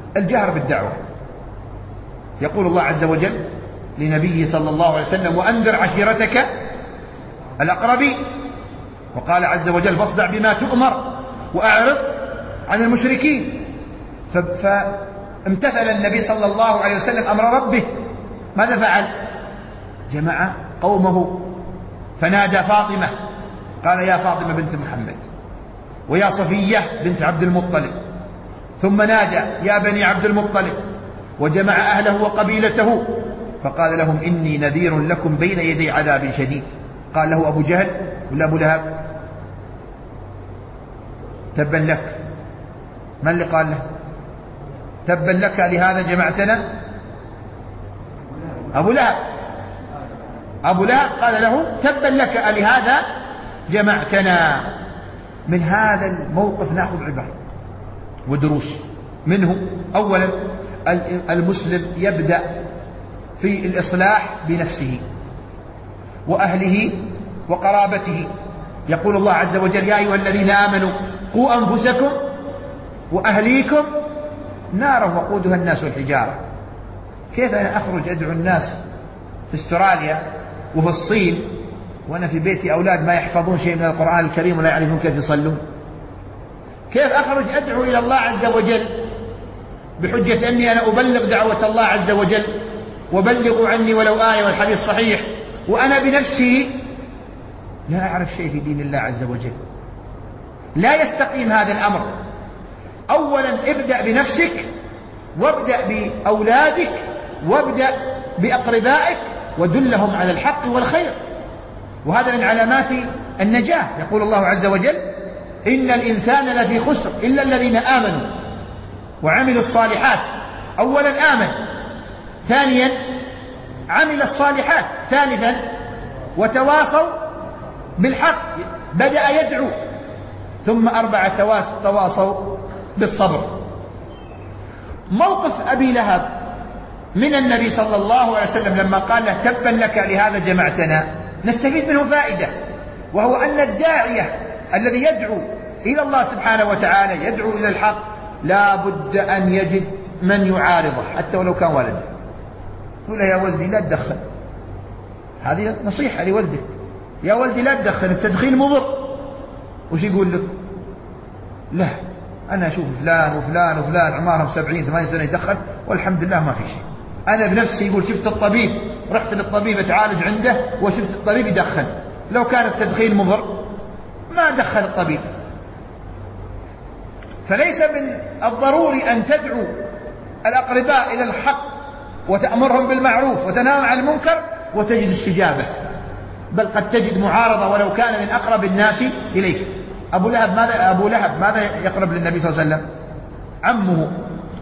الجهر بالدعوة. يقول الله عز وجل لنبيه صلى الله عليه وسلم: وأنذر عشيرتك الأقربين. وقال عز وجل: فاصدع بما تؤمر وأعرض عن المشركين. فامتثل النبي صلى الله عليه وسلم أمر ربه. ماذا فعل؟ جمع قومه فنادى فاطمة، قال: يا فاطمة بنت محمد، ويا صفية بنت عبد المطلب. ثم نادى: يا بني عبد المطلب، وجمع أهله وقبيلته فقال لهم: إني نذير لكم بين يدي عذاب شديد. قال له أبو جهل ولا أبو لهب؟ تبا لك. من اللي قال له تبا لك لهذا جمعتنا؟ أبو لهب. أبو لهب قال له: تبا لك لهذا جمعتنا. من هذا الموقف نأخذ عبر ودروس منه. أولا، المسلم يبدأ في الإصلاح بنفسه وأهله وقرابته. يقول الله عز وجل: يا أيها الذين آمنوا قوا أنفسكم وأهليكم نارا وقودها الناس والحجارة. كيف أنا أخرج أدعو الناس في استراليا وفي الصين وأنا في بيتي أولاد ما يحفظون شيء من القرآن الكريم ولا يعرفون كيف يصلون؟ كيف أخرج أدعو إلى الله عز وجل بحجة أني أنا أبلغ دعوة الله عز وجل وبلغوا عني ولو آية والحديث صحيح، وأنا بنفسي لا أعرف شيء في دين الله عز وجل؟ لا يستقيم هذا الأمر. أولا ابدأ بنفسك، وابدأ بأولادك، وابدأ بأقربائك، ودلهم على الحق والخير. وهذا من علامات النجاة. يقول الله عز وجل: إن الإنسان لفي خسر إلا الذين آمنوا وعملوا الصالحات. أولا آمن، ثانيا عمل الصالحات، ثالثا وتواصوا بالحق، بدأ يدعو، ثم أربعة تواصوا بالصبر. موقف أبي لهب من النبي صلى الله عليه وسلم لما قال له: تبا لك لهذا جمعتنا، نستفيد منه فائدة، وهو أن الداعية الذي يدعو إلى الله سبحانه وتعالى، يدعو إلى الحق، لا بد أن يجد من يعارضه حتى ولو كان والده. يقول له: يا ولدي لا تدخن. هذه نصيحة لولدك: يا ولدي لا تدخن، التدخين مضر. وش يقول لك؟ لا، أنا أشوف فلان وفلان وفلان عمرهم 70-80 سنة يدخن والحمد لله ما في شيء. أنا بنفسي يقول شفت الطبيب، رحت للطبيب أتعالج عنده وشفت الطبيب يدخن، لو كان التدخين مضر ما دخل الطبيب. فليس من الضروري أن تدعو الأقرباء إلى الحق وتأمرهم بالمعروف وتنهاهم عن المنكر وتجد استجابة، بل قد تجد معارضة ولو كان من أقرب الناس إليك. أبو لهب ماذا يقرب للنبي صلى الله عليه وسلم؟ عمه